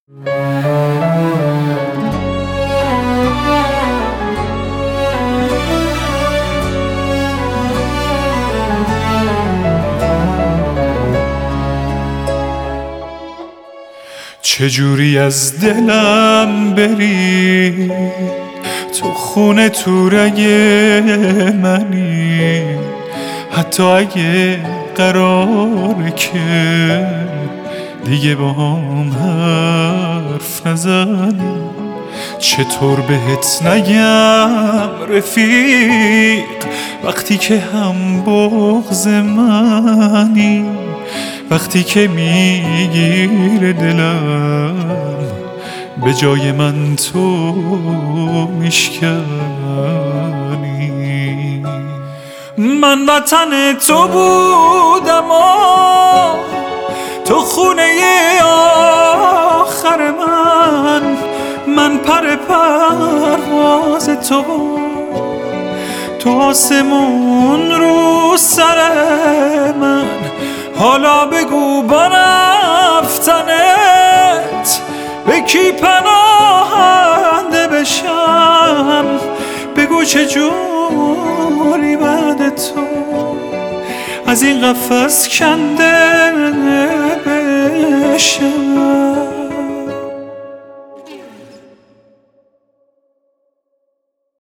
چجوری از دلم بری، تو خونه تو رگ منی، حتی اگه قراره که دیگه با هم حرف نزنی. چطور بهت نگم رفیق وقتی که هم بغض منی، وقتی که میگیره دلم به جای من تو میشکنی. من وطن تو بودم تو خونه آخر من پر پرواز تو آسمون رو سر من. حالا بگو با رفتنت به کی پناهنده بشم، بگو چجوری بعد تو از این قفس کنده بشم.